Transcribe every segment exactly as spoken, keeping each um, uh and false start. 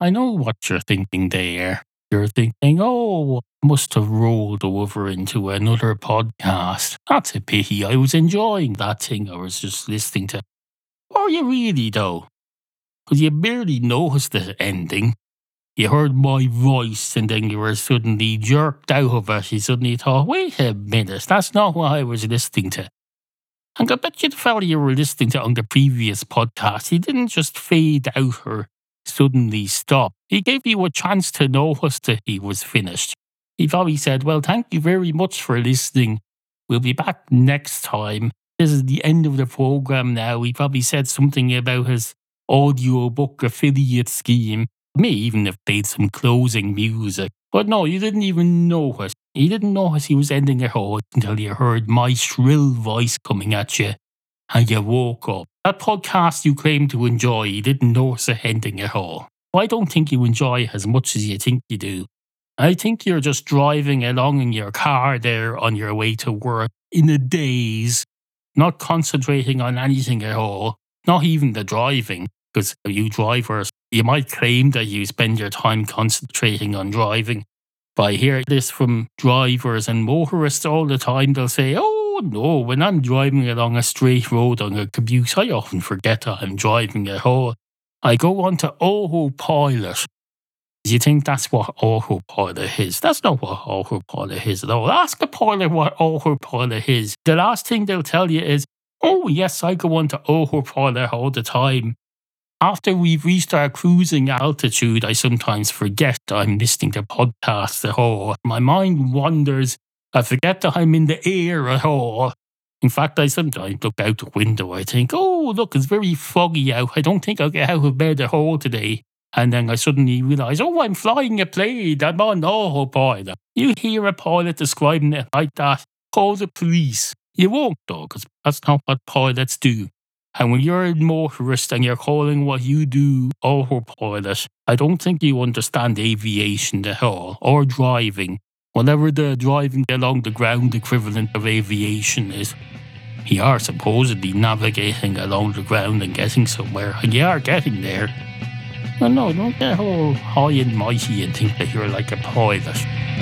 I know what you're thinking there. You're thinking, oh, must have rolled over into another podcast. That's a pity. I was enjoying that thing I was just listening to. Are you really, though? Because you barely noticed the ending. You heard my voice and then you were suddenly jerked out of it. You suddenly thought, wait a minute, that's not what I was listening to. And I bet you the fella you were listening to on the previous podcast, he didn't just fade out or suddenly stop. He gave you a chance to notice that he was finished. He probably said, well, thank you very much for listening. We'll be back next time. This is the end of the program now. He probably said something about his audiobook affiliate scheme. May even have played some closing music. But no, you didn't even notice. You didn't notice he was ending at all until you heard my shrill voice coming at you and you woke up. That podcast you claim to enjoy, you didn't notice it ending at all. I don't think you enjoy it as much as you think you do. I think you're just driving along in your car there on your way to work in a daze, not concentrating on anything at all, not even the driving, because you drivers, you might claim that you spend your time concentrating on driving. But I hear this from drivers and motorists all the time. They'll say, oh no, when I'm driving along a straight road on a commute, I often forget that I'm driving at all. I go on to autopilot. Do you think that's what autopilot is? That's not what autopilot is at all. Ask a pilot what autopilot is. The last thing they'll tell you is, oh yes, I go on to autopilot all the time. After we've reached our cruising altitude, I sometimes forget I'm listening to podcasts at all. My mind wanders. I forget that I'm in the air at all. In fact, I sometimes look out the window. I think, oh, look, it's very foggy out. I don't think I'll get out of bed at all today. And then I suddenly realise, oh, I'm flying a plane. I'm on autopilot. You hear a pilot describing it like that, call the police. You won't, though, because that's not what pilots do. And when you're a motorist and you're calling what you do autopilot, I don't think you understand aviation at all, or driving, whatever the driving along the ground equivalent of aviation is. You are supposedly navigating along the ground and getting somewhere, and you are getting there. No, no, don't get all high and mighty and think that you're like a pilot.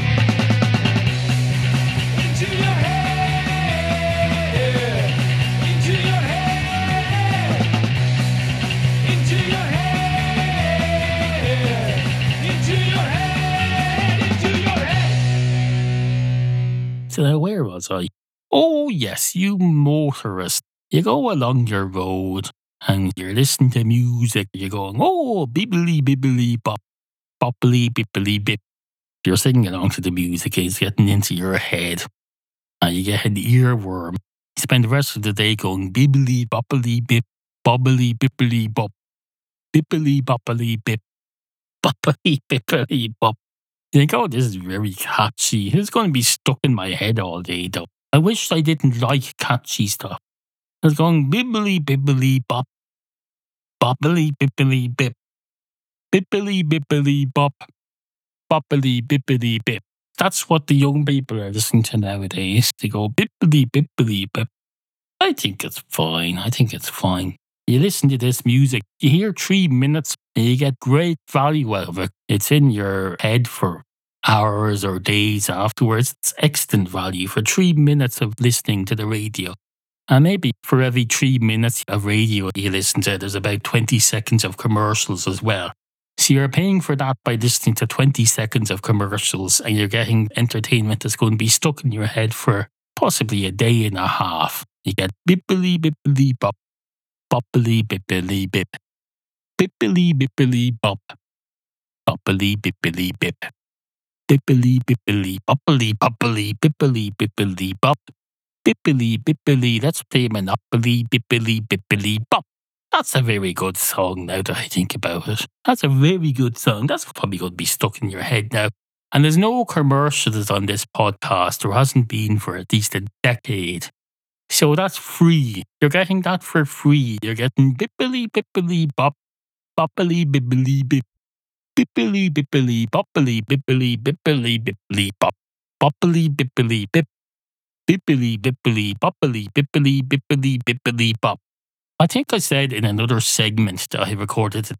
So now where was I? Oh yes, you motorist. You go along your road and you're listening to music. You're going, oh, bibbly bibbly bop, boppily bibbly bip. You're singing along to the music. It's getting into your head. And you get an earworm. You spend the rest of the day going bibbly boppily bip, bobbly bibbly bop, bibbly boppily bip, boppily bibbly bop. You think, oh, this is very catchy. It's going to be stuck in my head all day, though. I wish I didn't like catchy stuff. I was going bibbly bibbly bop, boppily bibbly bip, bibbly bibbly bop, boppily bibbly bip. That's what the young people are listening to nowadays. They go bibbly bibbly bip. I think it's fine. I think it's fine. You listen to this music, you hear three minutes, and you get great value out of it. It's in your head for hours or days afterwards. It's excellent value for three minutes of listening to the radio. And maybe for every three minutes of radio you listen to, there's about twenty seconds of commercials as well. So you're paying for that by listening to twenty seconds of commercials, and you're getting entertainment that's going to be stuck in your head for possibly a day and a half. You get bippily bippily bop, boppily bippily bip, bippily bippily bop, boppily bippily bip, bippily bippily boppily boppily bippily bippily bop, bippily bippily. Let's play Monopoly, bippily bippily bop. That's a very good song now that I think about it. That's a very good song. That's probably going to be stuck in your head now. And there's no commercials on this podcast. There hasn't been for at least a decade. So that's free. You're getting that for free. You're getting bippily bippily bop, boppily bippily bip, bippily bippily boppily bippily bippily bippily bop, boppily bippily bip, bippily bippily boppily bippily bippily bippily bop. I think I said in another segment that I recorded today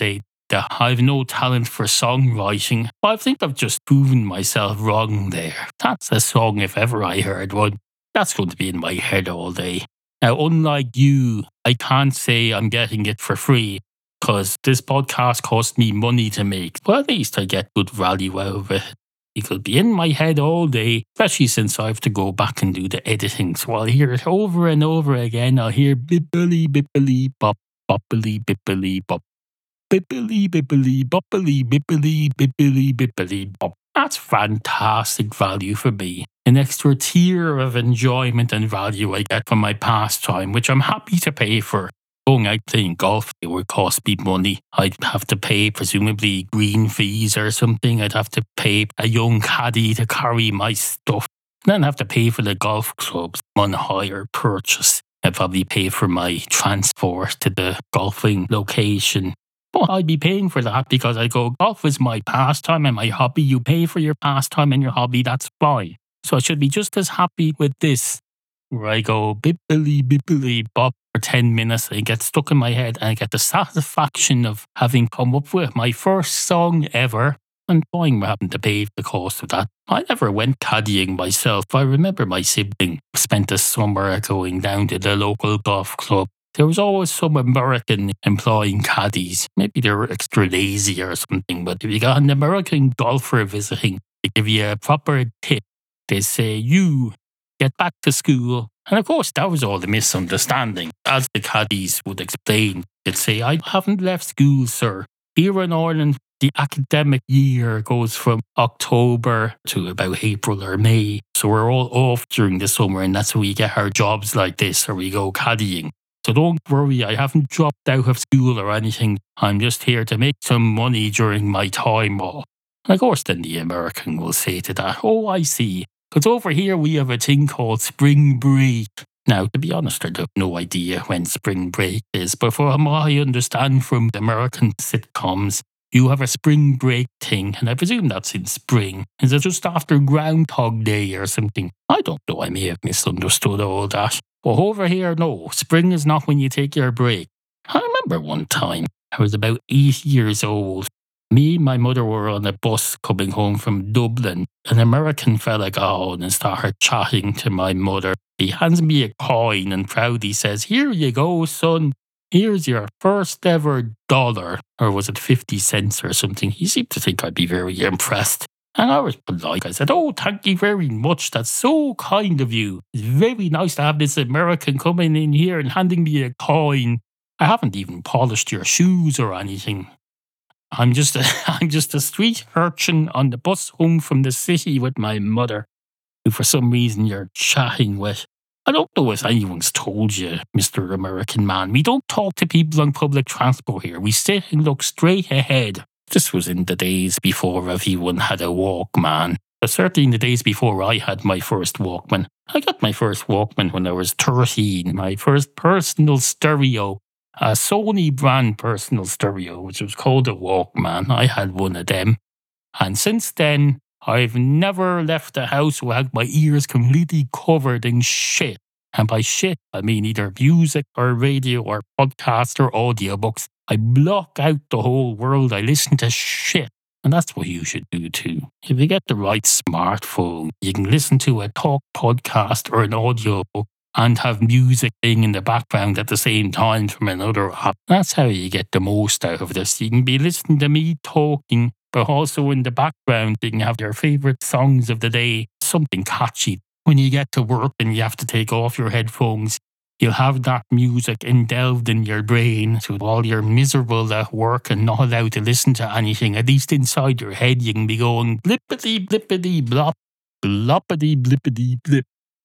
that I've no talent for songwriting. I think I've just proven myself wrong there. That's a song if ever I heard one. That's going to be in my head all day. Now, unlike you, I can't say I'm getting it for free because this podcast cost me money to make. But at least I get good value out of it. It'll be in my head all day, especially since I have to go back and do the editing. So I'll hear it over and over again. I'll hear bippily bippily bop, boppily bippily bop, bippily bippily boppily bippily bippily bippily bop. That's fantastic value for me. An extra tier of enjoyment and value I get from my pastime, which I'm happy to pay for. Going out playing golf, it would cost me money. I'd have to pay presumably green fees or something. I'd have to pay a young caddy to carry my stuff. And then have to pay for the golf clubs on hire purchase. I'd probably pay for my transport to the golfing location. But I'd be paying for that because I go, golf is my pastime and my hobby. You pay for your pastime and your hobby, that's fine. So I should be just as happy with this, where I go bippily bippily bop for ten minutes and it gets stuck in my head and I get the satisfaction of having come up with my first song ever and fine, we're having to pay the cost of that. I never went caddying myself. I remember my sibling spent a summer going down to the local golf club. There was always some American employing caddies. Maybe they were extra lazy or something, but if you got an American golfer visiting, they give you a proper tip. They say, you get back to school. And of course, that was all the misunderstanding. As the caddies would explain, they'd say, I haven't left school, sir. Here in Ireland, the academic year goes from October to about April or May. So we're all off during the summer, and that's when we get our jobs like this, or we go caddying. So don't worry, I haven't dropped out of school or anything. I'm just here to make some money during my time off. And of course, then the American will say to that, oh, I see. Because over here we have a thing called spring break. Now, to be honest, I have no idea when spring break is, but from what I understand from the American sitcoms, you have a spring break thing, and I presume that's in spring. Is it just after Groundhog Day or something? I don't know, I may have misunderstood all that. But over here, no, spring is not when you take your break. I remember one time, I was about eight years old. Me and my mother were on a bus coming home from Dublin. An American fella got on and started chatting to my mother. He hands me a coin and proudly says, here you go, son. Here's your first ever dollar. Or was it fifty cents or something? He seemed to think I'd be very impressed. And I was polite. I said, oh, thank you very much. That's so kind of you. It's very nice to have this American coming in here and handing me a coin. I haven't even polished your shoes or anything. I'm just a, I'm just a street urchin on the bus home from the city with my mother, who for some reason you're chatting with. I don't know if anyone's told you, Mister American man. We don't talk to people on public transport here. We sit and look straight ahead. This was in the days before everyone had a Walkman. But certainly in the days before I had my first Walkman. I got my first Walkman when I was thirteen. My first personal stereo. A Sony brand personal stereo, which was called a Walkman. I had one of them. And since then, I've never left the house without my ears completely covered in shit. And by shit, I mean either music or radio or podcast or audiobooks. I block out the whole world. I listen to shit. And that's what you should do too. If you get the right smartphone, you can listen to a talk podcast or an audiobook and have music playing in the background at the same time from another app. That's how you get the most out of this. You can be listening to me talking, but also in the background you can have your favourite songs of the day, something catchy. When you get to work and you have to take off your headphones, you'll have that music endelved in your brain. So while you're miserable at work and not allowed to listen to anything, at least inside your head you can be going blippity blippity blop, bloppity blippity blip.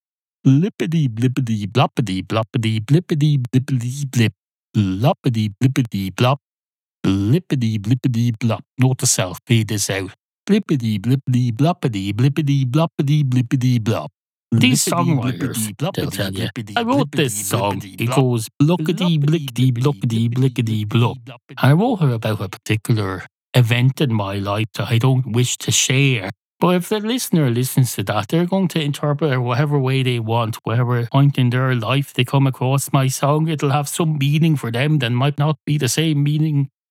Blippity blippity bloppity bloppity blippity blippity blip. Bloppity blippity blop. Blippity blippity blop. Note to self, fade this out. Blippity blippity bloppity blippity bloppity blippity blop. These songwriters, they'll tell you, I wrote this song. It goes blockety blickety blockety blickety block. I wrote her about a particular event in my life that I don't wish to share. But if the listener listens to that, they're going to interpret it whatever way they want, whatever point in their life they come across my song. It'll have some meaning for them that might not be the same meaning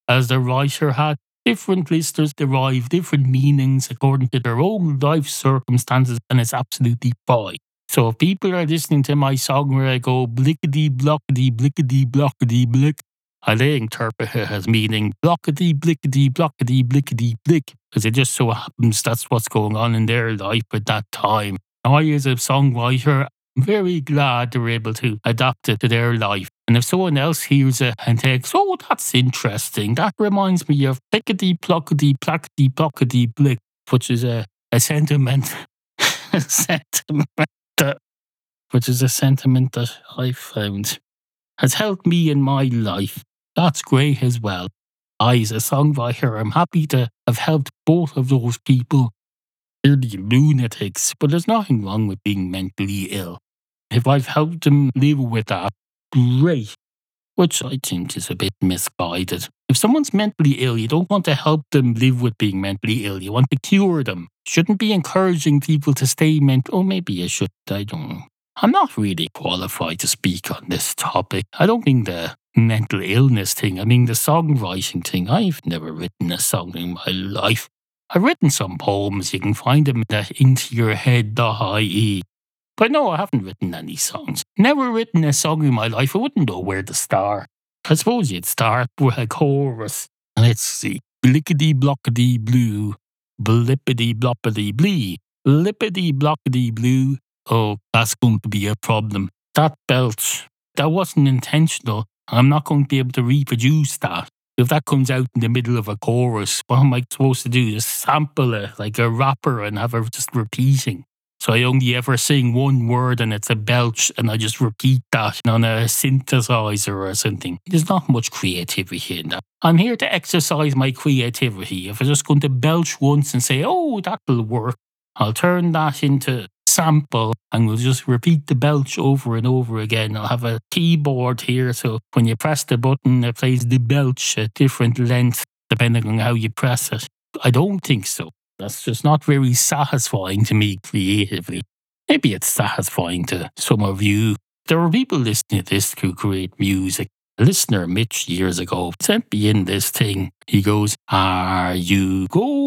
as the writer had different listeners derive different meanings according to their own life circumstances, and it's absolutely fine. So if people are listening to my song where I go blickety blockety blickety blockety blick, I they interpret it as meaning blockety blickety blockety blickety blick, because it just so happens that's what's going on in their life at that time. I, as a songwriter, I'm very glad they're able to adapt it to their life. And if someone else hears it and thinks, oh, that's interesting, that reminds me of blickety blockety plackety blockety blick, which is a, a sentiment, a sentiment that, which is a sentiment that I found has helped me in my life. That's great as well. I, as a songwriter, I'm happy to have helped both of those people. They're the lunatics, but there's nothing wrong with being mentally ill. If I've helped them live with that, great. Which I think is a bit misguided. If someone's mentally ill, you don't want to help them live with being mentally ill. You want to cure them. Shouldn't be encouraging people to stay mental. Oh, maybe I should. I don't know. I'm not really qualified to speak on this topic. I don't think the mental illness thing, I mean the songwriting thing. I've never written a song in my life. I've written some poems. You can find them at into your head dot I E. But no, I haven't written any songs. Never written a song in my life. I wouldn't know where to start. I suppose you'd start with a chorus. Let's see. Blickety blockety blue. Blippity bloppity blee. Lippity blockety blue. Oh, that's going to be a problem. That belch, that wasn't intentional. I'm not going to be able to reproduce that. If that comes out in the middle of a chorus, what am I supposed to do? Just sample it like a rapper and have her just repeating. So I only ever sing one word and it's a belch and I just repeat that on a synthesizer or something. There's not much creativity in that. I'm here to exercise my creativity. If I'm just going to belch once and say, oh, that'll work, I'll turn that into sample and we'll just repeat the belch over and over again. I'll have a keyboard here, so when you press the button, it plays the belch at different lengths depending on how you press it. I don't think so. That's just not very satisfying to me creatively. Maybe it's satisfying to some of you. There are people listening to this who create music. A listener, Mitch, years ago, sent me in this thing. He goes, are you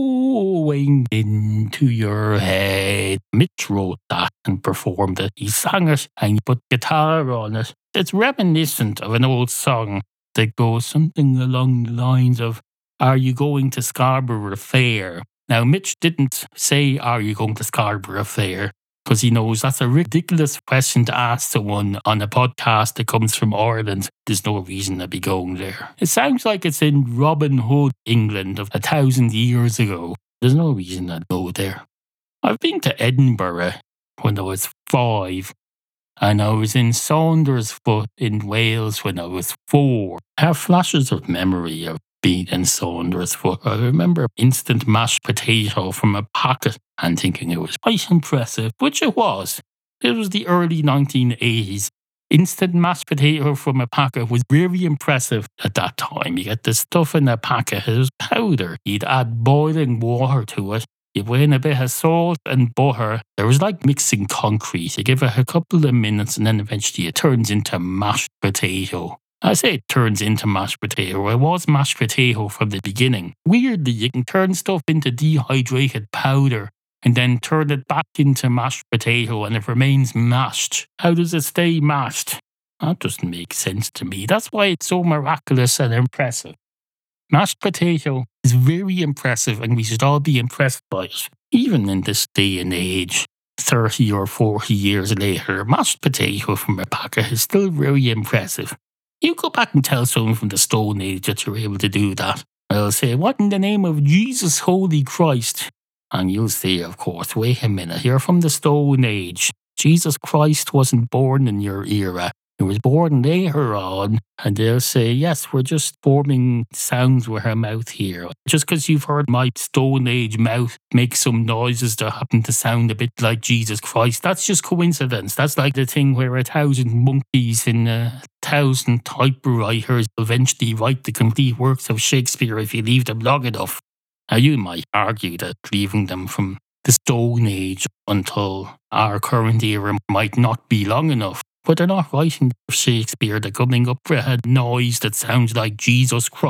going into your head? Mitch wrote that and performed it. He sang it and he put guitar on it. It's reminiscent of an old song that goes something along the lines of, are you going to Scarborough Fair? Now, Mitch didn't say, are you going to Scarborough Fair? Because he knows that's a ridiculous question to ask someone on a podcast that comes from Ireland. There's no reason to be going there. It sounds like it's in Robin Hood, England, of a thousand years ago. There's no reason to go there. I've been to Edinburgh when I was five, and I was in Saundersfoot in Wales when I was four. I have flashes of memory of being in Saundersfoot. I remember instant mashed potato from a packet and thinking it was quite impressive, which it was. It was the early nineteen eighties. Instant mashed potato from a packet was very impressive at that time. You get the stuff in the packet, it was powder. You'd add boiling water to it. You put in a bit of salt and butter. It was like mixing concrete. You give it a couple of minutes and then eventually it turns into mashed potato. I say it turns into mashed potato. It was mashed potato from the beginning. Weirdly, you can turn stuff into dehydrated powder and then turn it back into mashed potato and it remains mashed. How does it stay mashed? That doesn't make sense to me. That's why it's so miraculous and impressive. Mashed potato is very impressive and we should all be impressed by it. Even in this day and age, thirty or forty years later, mashed potato from a packet is still very impressive. You go back and tell someone from the Stone Age that you're able to do that. They'll say, what in the name of Jesus Holy Christ? And you'll say, of course, wait a minute, you're from the Stone Age. Jesus Christ wasn't born in your era. He was born later on. And they'll say, yes, we're just forming sounds with our mouth here. Just because you've heard my Stone Age mouth make some noises that happen to sound a bit like Jesus Christ, that's just coincidence. That's like the thing where a thousand monkeys and a thousand typewriters eventually write the complete works of Shakespeare if you leave them long enough. Now, you might argue that leaving them from the Stone Age until our current era might not be long enough. But they're not writing Shakespeare. They're coming up with a noise that sounds like Jesus Christ.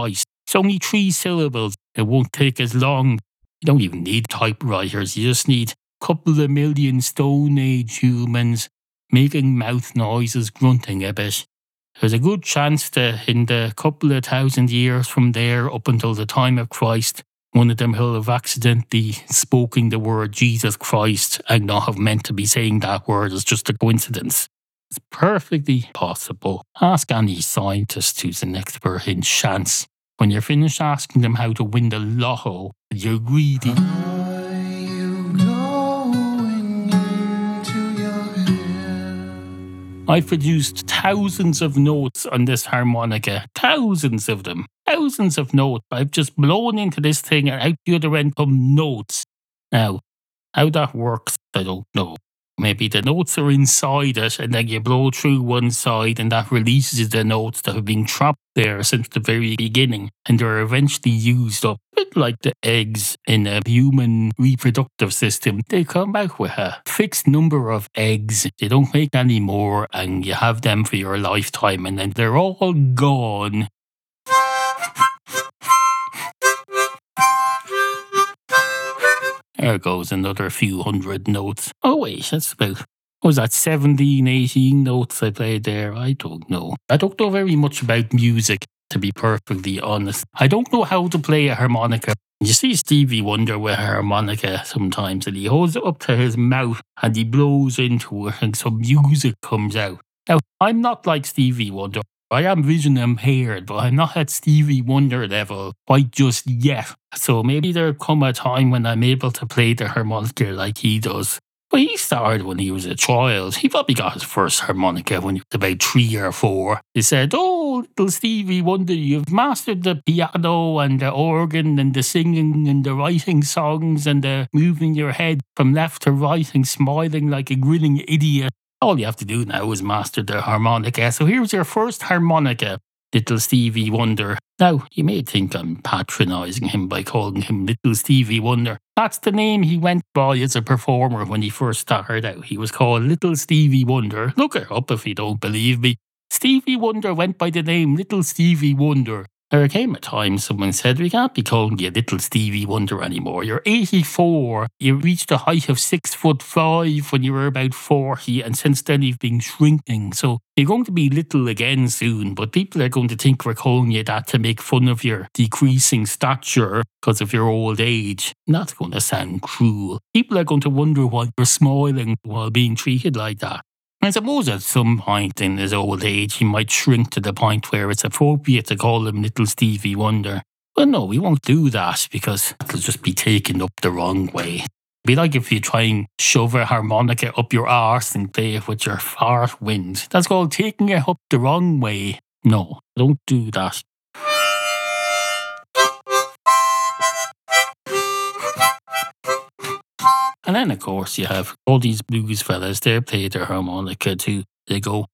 It's only three syllables. It won't take as long. You don't even need typewriters. You just need a couple of million Stone Age humans making mouth noises, grunting a bit. There's a good chance that in the couple of thousand years from there up until the time of Christ, one of them will have accidentally spoken the word Jesus Christ and not have meant to be saying that word. It's just a coincidence. It's perfectly possible. Ask any scientist who's an expert in chance. When you're finished asking them how to win the lotto, you're greedy. Are you going into your head? I've produced thousands of notes on this harmonica. Thousands of them. Thousands of notes. I've just blown into this thing and out the other end come notes. Now, how that works, I don't know. Maybe the notes are inside it and then you blow through one side and that releases the notes that have been trapped there since the very beginning and they're eventually used up. A bit like the eggs in a human reproductive system. They come out with a fixed number of eggs. They don't make any more and you have them for your lifetime and then they're all gone. There goes another few hundred notes. Oh wait, that's about, what was that, seventeen, eighteen notes I played there? I don't know. I don't know very much about music, to be perfectly honest. I don't know how to play a harmonica. You see Stevie Wonder with a harmonica sometimes and he holds it up to his mouth and he blows into it and some music comes out. Now, I'm not like Stevie Wonder. I am vision impaired, but I'm not at Stevie Wonder level quite just yet. So maybe there'll come a time when I'm able to play the harmonica like he does. But he started when he was a child. He probably got his first harmonica when he was about three or four. They said, "Oh, little Stevie Wonder, you've mastered the piano and the organ and the singing and the writing songs and the moving your head from left to right and smiling like a grinning idiot. All you have to do now is master the harmonica. So here's your first harmonica, little Stevie Wonder." Now, you may think I'm patronising him by calling him Little Stevie Wonder. That's the name he went by as a performer when he first started out. He was called Little Stevie Wonder. Look it up if you don't believe me. Stevie Wonder went by the name Little Stevie Wonder. There came a time someone said, "We can't be calling you Little Stevie Wonder anymore. You're eighty-four. You reached a height of six foot five when you were about forty, and since then you've been shrinking. So you're going to be little again soon, but people are going to think we're calling you that to make fun of your decreasing stature because of your old age." And that's going to sound cruel. People are going to wonder why you're smiling while being treated like that. I suppose at some point in his old age he might shrink to the point where it's appropriate to call him Little Stevie Wonder. But no, we won't do that because it'll just be taken up the wrong way. It'd be like if you try and shove a harmonica up your arse and play it with your fart wind. That's called taking it up the wrong way. No, don't do that. And then, of course, you have all these blues fellas. They play their harmonica too. They go.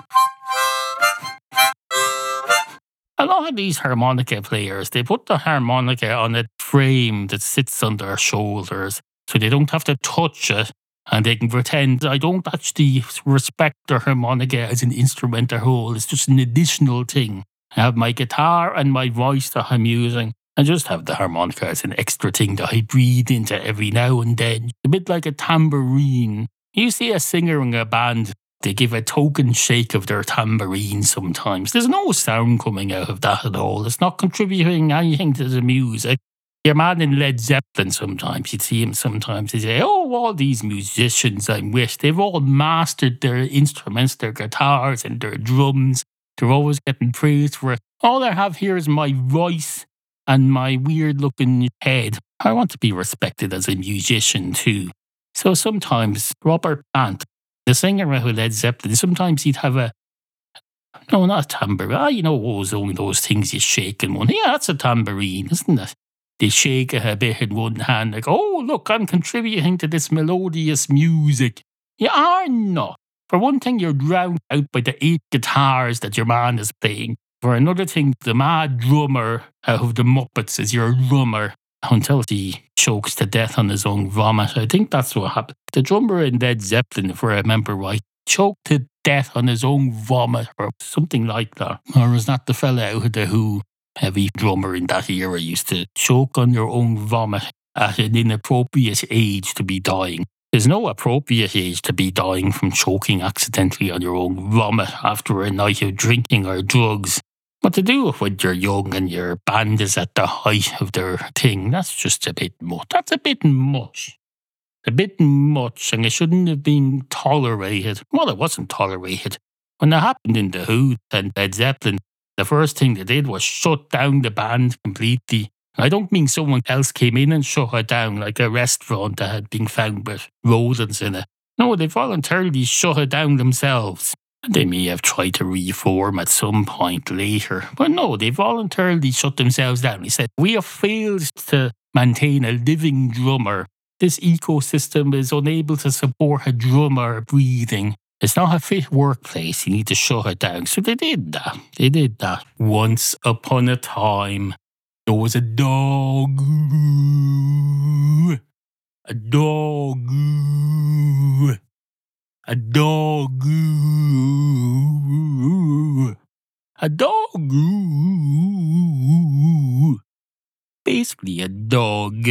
A lot of these harmonica players, they put the harmonica on a frame that sits on their shoulders so they don't have to touch it and they can pretend I don't actually respect the harmonica as an instrument at all. It's just an additional thing. I have my guitar and my voice that I'm using. I just have the harmonica as an extra thing that I breathe into every now and then. A bit like a tambourine. You see a singer in a band, they give a token shake of their tambourine sometimes. There's no sound coming out of that at all. It's not contributing anything to the music. Your man in Led Zeppelin sometimes, you'd see him sometimes, he'd say, "Oh, all these musicians I'm with, they've all mastered their instruments, their guitars and their drums. They're always getting praised for it. All I have here is my voice and my weird-looking head. I want to be respected as a musician too." So sometimes Robert Plant, the singer of Led Zeppelin, sometimes he'd have a, no, not a tambourine. Ah, you know, what was only those things you shake in one. Yeah, that's a tambourine, isn't it? They shake it a bit in one hand, like, "Oh, look, I'm contributing to this melodious music." You are not. For one thing, you're drowned out by the eight guitars that your man is playing. For another thing, the mad drummer out of the Muppets is your drummer until he chokes to death on his own vomit. I think that's what happened. The drummer in Led Zeppelin, if I remember right, choked to death on his own vomit or something like that. Or was that the fella out of The Who? Every drummer in that era used to choke on your own vomit at an inappropriate age to be dying. There's no appropriate age to be dying from choking accidentally on your own vomit after a night of drinking or drugs. But to do it when you're young and your band is at the height of their thing, that's just a bit much. That's a bit much. A bit much, and it shouldn't have been tolerated. Well, it wasn't tolerated. When it happened in The Who and Led Zeppelin, the first thing they did was shut down the band completely. I don't mean someone else came in and shut it down, like a restaurant that had been found with rodents in it. No, they voluntarily shut it down themselves. They may have tried to reform at some point later, but no, they voluntarily shut themselves down. He said, we have failed to maintain a living drummer. This ecosystem is unable to support a drummer breathing. It's not a fit workplace. You need to shut it down. So they did that. They did that. Once upon a time, there was a dog. A dog. A dog. A dog. Basically a dog.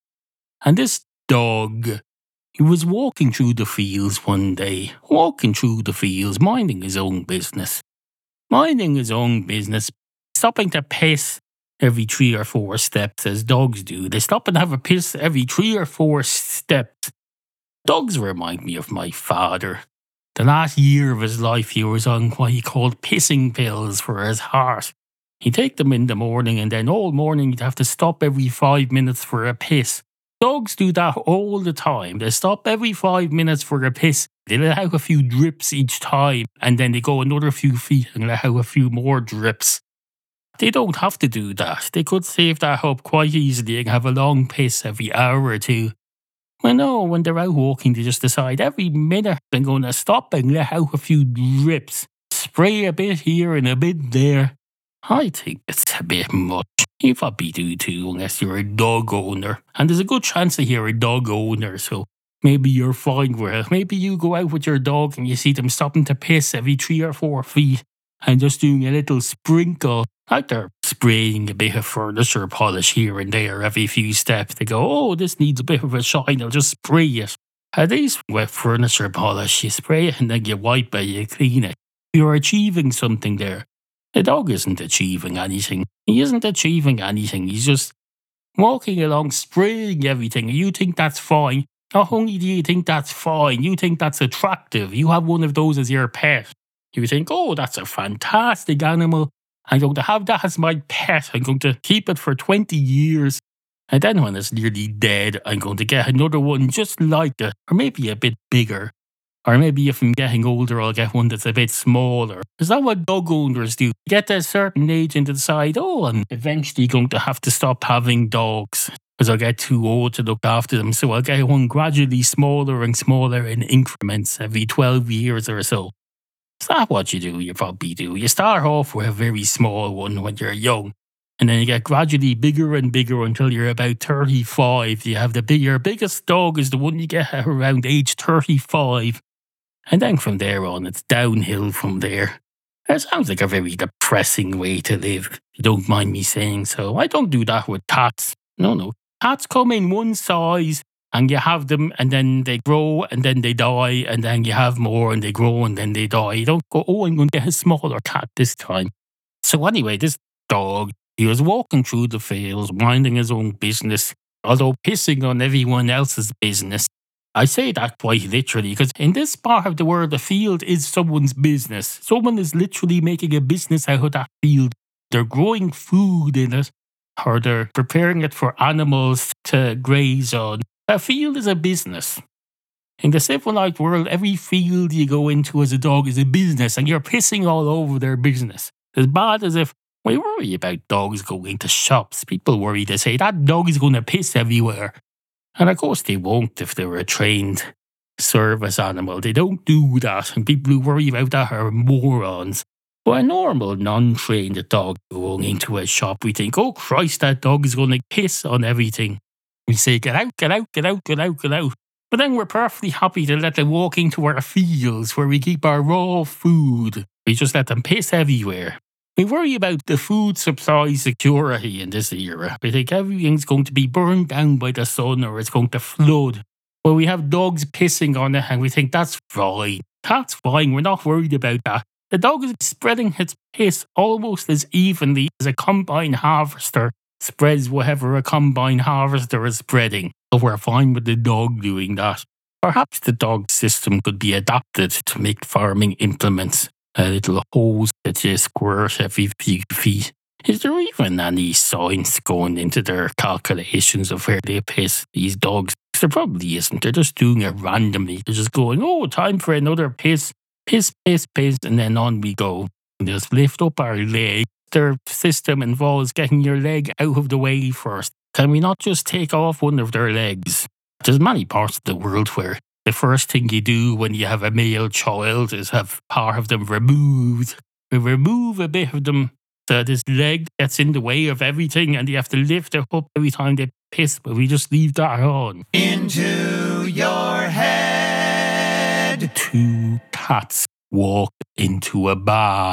And this dog, he was walking through the fields one day. Walking through the fields, minding his own business. Minding his own business. Stopping to piss every three or four steps, as dogs do. They stop and have a piss every three or four steps. Dogs remind me of my father. The last year of his life, he was on what he called pissing pills for his heart. He'd take them in the morning, and then all morning he'd have to stop every five minutes for a piss. Dogs do that all the time. They stop every five minutes for a piss. They let out a few drips each time, and then they go another few feet and let out a few more drips. They don't have to do that. They could save that up quite easily and have a long piss every hour or two. Well, no, when they're out walking, they just decide every minute I'm going to stop and let out a few drips. Spray a bit here and a bit there. I think it's a bit much. You probably do too, unless you're a dog owner. And there's a good chance that you're a dog owner, so maybe you're fine with it. Maybe you go out with your dog and you see them stopping to piss every three or four feet and just doing a little sprinkle. Like they're spraying a bit of furniture polish here and there every few steps. They go, oh, this needs a bit of a shine, I'll just spray it. At least with furniture polish, you spray it and then you wipe it, you clean it. You're achieving something there. The dog isn't achieving anything. He isn't achieving anything. He's just walking along, spraying everything. You think that's fine. Not only do you think that's fine, you think that's attractive. You have one of those as your pet. You think, oh, that's a fantastic animal. I'm going to have that as my pet. I'm going to keep it for twenty years. And then when it's nearly dead, I'm going to get another one just like it. Or maybe a bit bigger. Or maybe if I'm getting older, I'll get one that's a bit smaller. Is that what dog owners do? You get to a certain age and decide, oh, I'm eventually going to have to stop having dogs because I'll get too old to look after them. So I'll get one gradually smaller and smaller in increments every twelve years or so. Is that what you do? You probably do. You start off with a very small one when you're young. And then you get gradually bigger and bigger until you're about thirty-five. You have the big, your biggest dog is the one you get around age thirty-five. And then from there on, it's downhill from there. It sounds like a very depressing way to live. If you don't mind me saying so. I don't do that with cats. No, no. Cats come in one size and you have them and then they grow and then they die and then you have more and they grow and then they die. You don't go, oh, I'm going to get a smaller cat this time. So anyway, this dog, he was walking through the fields, minding his own business, although pissing on everyone else's business. I say that quite literally because in this part of the world, the field is someone's business. Someone is literally making a business out of that field. They're growing food in it or they're preparing it for animals to graze on. A field is a business. In the civilized world, every field you go into as a dog is a business and you're pissing all over their business. As bad as if we worry about dogs going to shops. People worry, they say, that dog is going to piss everywhere. And of course they won't if they're a trained service animal. They don't do that. And people who worry about that are morons. But a normal, non-trained dog going into a shop, we think, oh Christ, that dog is going to piss on everything. We say, get out, get out, get out, get out, get out. But then we're perfectly happy to let them walk into our fields where we keep our raw food. We just let them piss everywhere. We worry about the food supply security in this era. We think everything's going to be burned down by the sun or it's going to flood. Well, we have dogs pissing on it and we think that's fine. That's fine. We're not worried about that. The dog is spreading its piss almost as evenly as a combine harvester spreads whatever a combine harvester is spreading. So we're fine with the dog doing that. Perhaps the dog system could be adapted to make farming implements. A little hose that you squirt every few feet. Is there even any science going into their calculations of where they piss, these dogs? There probably isn't. They're just doing it randomly. They're just going, oh, time for another piss, piss, piss, piss, and then on we go. And just lift up our leg. Their system involves getting your leg out of the way first. Can we not just take off one of their legs? There's many parts of the world where the first thing you do when you have a male child is have part of them removed. We remove a bit of them so that his leg gets in the way of everything and you have to lift it up every time they piss, but we just leave that on. Into your head. Two cats walk into a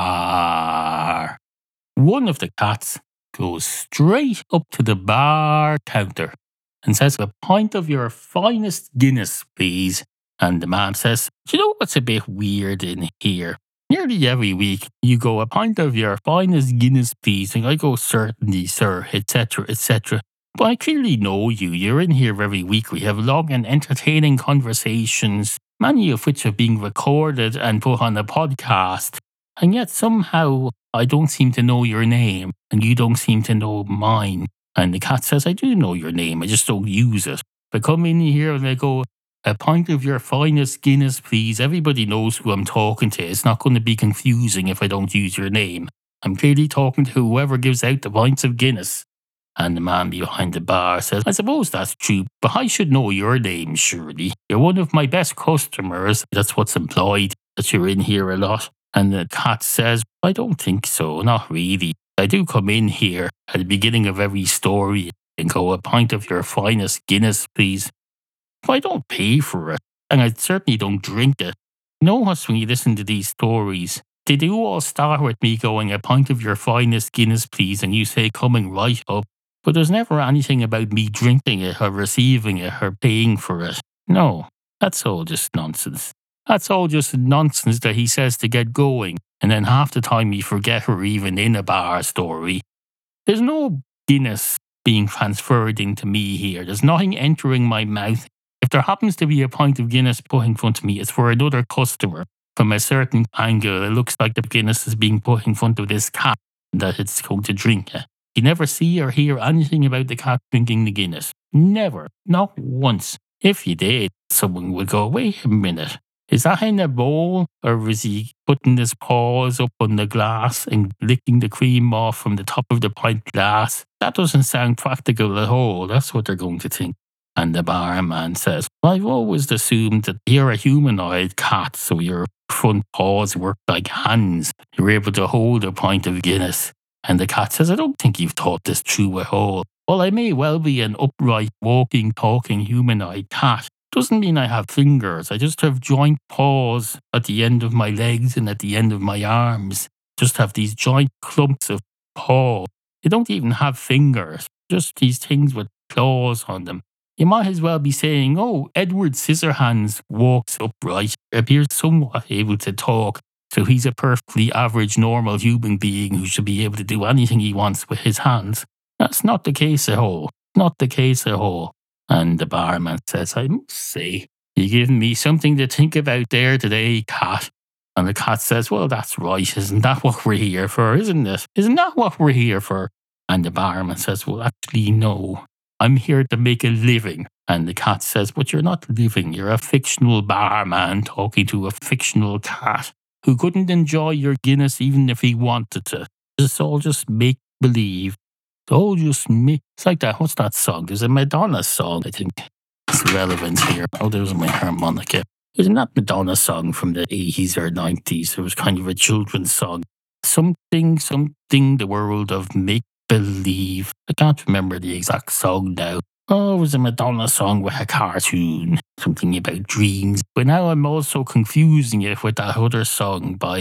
bar. One of the cats goes straight up to the bar counter and says, a pint of your finest Guinness, please. And the man says, do you know what's a bit weird in here? Nearly every week, you go, a pint of your finest Guinness, please. And I go, certainly, sir, et cetera, et cetera. But I clearly know you. You're in here every week. We have long and entertaining conversations, many of which are being recorded and put on a podcast. And yet somehow I don't seem to know your name, and you don't seem to know mine. And the cat says, I do know your name, I just don't use it. If I come in here and I go, a pint of your finest Guinness, please. Everybody knows who I'm talking to. It's not going to be confusing if I don't use your name. I'm clearly talking to whoever gives out the pints of Guinness. And the man behind the bar says, I suppose that's true, but I should know your name, surely. You're one of my best customers. That's what's implied, that you're in here a lot. And the cat says, I don't think so, not really. I do come in here at the beginning of every story and go, a pint of your finest Guinness, please. But I don't pay for it, and I certainly don't drink it. You know what, when you listen to these stories, they do all start with me going, a pint of your finest Guinness, please, and you say coming right up. But there's never anything about me drinking it or receiving it or paying for it. No, that's all just nonsense. That's all just nonsense that he says to get going. And then half the time we forget we're even in a bar story. There's no Guinness being transferred into me here. There's nothing entering my mouth. If there happens to be a pint of Guinness put in front of me, it's for another customer. From a certain angle, it looks like the Guinness is being put in front of this cat that it's going to drink it. You never see or hear anything about the cat drinking the Guinness. Never. Not once. If you did, someone would go, wait a minute. Is that in a bowl, or is he putting his paws up on the glass and licking the cream off from the top of the pint glass? That doesn't sound practical at all. That's what they're going to think. And the barman says, I've always assumed that you're a humanoid cat, so your front paws work like hands. You're able to hold a pint of Guinness. And the cat says, I don't think you've thought this through at all. Well, I may well be an upright, walking, talking humanoid cat. Doesn't mean I have fingers. I just have joint paws at the end of my legs and at the end of my arms. Just have these giant clumps of paw. They don't even have fingers. Just these things with claws on them. You might as well be saying, oh, Edward Scissorhands walks upright, appears somewhat able to talk. So he's a perfectly average, normal human being who should be able to do anything he wants with his hands. That's not the case at all. Not the case at all. And the barman says, I must say, you're giving me something to think about there today, cat. And the cat says, well, that's right. Isn't that what we're here for, isn't it? Isn't that what we're here for? And the barman says, well, actually, no. I'm here to make a living. And the cat says, but you're not living. You're a fictional barman talking to a fictional cat who couldn't enjoy your Guinness even if he wanted to. It's all just make-believe. Oh, just me. It's like that. What's that song? There's a Madonna song, I think. It's relevant here. Oh, there's my harmonica. Isn't that Madonna song from the eighties or nineties? It was kind of a children's song. Something, something, the world of make-believe. I can't remember the exact song now. Oh, it was a Madonna song with a cartoon. Something about dreams. But now I'm also confusing it with that other song by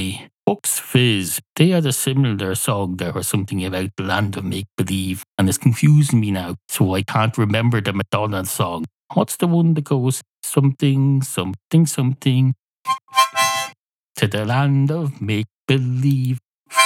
Bucks Fizz, they had a similar song there or something about the land of make-believe, and it's confusing me now, so I can't remember the Madonna song. What's the one that goes something, something, something to the land of make-believe?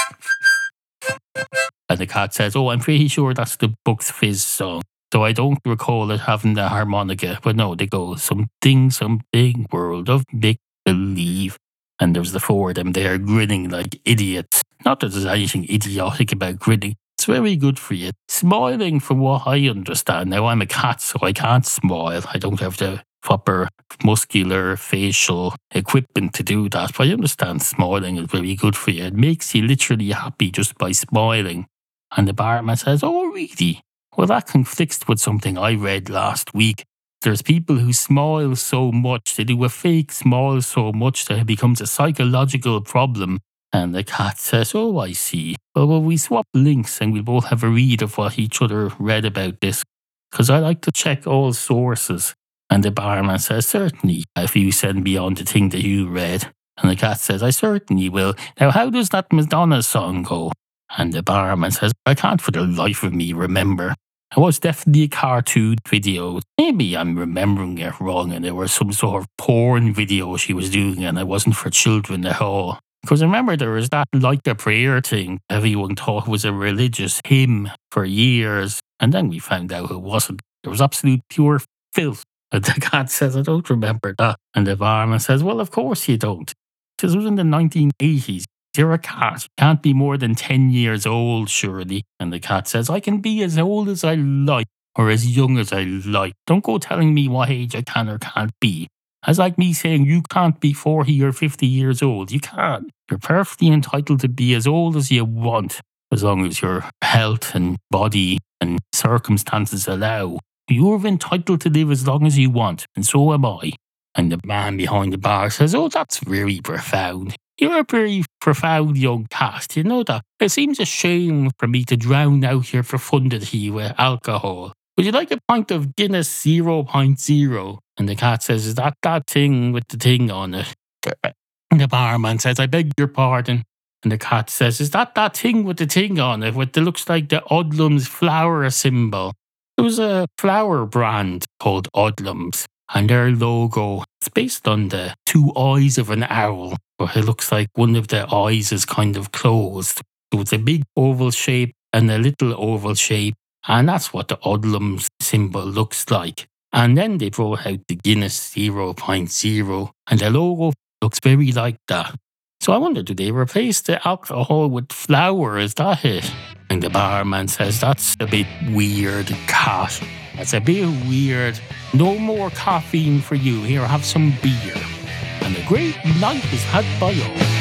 And the cat says, oh, I'm pretty sure that's the Bucks Fizz song. So I don't recall it having the harmonica, but no, they go something, something, world of make-believe. And there's the four of them there grinning like idiots. Not that there's anything idiotic about grinning. It's very good for you. Smiling, from what I understand. Now, I'm a cat, so I can't smile. I don't have the proper muscular facial equipment to do that. But I understand smiling is very good for you. It makes you literally happy just by smiling. And the barman says, oh, really? Well, that conflicts with something I read last week. There's people who smile so much, they do a fake smile so much that it becomes a psychological problem. And the cat says, oh, I see. Well, will we swap links and we'll both have a read of what each other read about this? Because I like to check all sources. And the barman says, certainly, if you send me on the thing that you read. And the cat says, I certainly will. Now, how does that Madonna song go? And the barman says, I can't for the life of me remember. It was definitely a cartoon video. Maybe I'm remembering it wrong and there was some sort of porn video she was doing and it wasn't for children at all. Because I remember there was that Like a Prayer thing everyone thought was a religious hymn for years. And then we found out it wasn't. There was absolute pure filth. And the cat says, I don't remember that. And the barman says, well, of course you don't. Because it was in the nineteen eighties. You're a cat. You can't be more than ten years old, surely. And the cat says, I can be as old as I like, or as young as I like. Don't go telling me what age I can or can't be. That's like me saying you can't be forty or fifty years old. You can't. You're perfectly entitled to be as old as you want, as long as your health and body and circumstances allow. You're entitled to live as long as you want, and so am I. And the man behind the bar says, oh, that's very profound. You're a very profound young cat, you know that? It seems a shame for me to drown out your profundity with alcohol. Would you like a pint of Guinness zero point zero? And the cat says, is that that thing with the thing on it? And the barman says, I beg your pardon. And the cat says, is that that thing with the thing on it, with the looks like the Odlum's flower symbol? There was a flower brand called Odlum's, and their logo is based on the two eyes of an owl. But it looks like one of the eyes is kind of closed. So it's a big oval shape and a little oval shape. And that's what the Odlum's symbol looks like. And then they brought out the Guinness zero point zero. And the logo looks very like that. So I wonder, do they replace the alcohol with flour? Is that it? And the barman says, that's a bit weird, cat. That's a bit weird. No more caffeine for you. Here, have some beer. And a great night is had by all.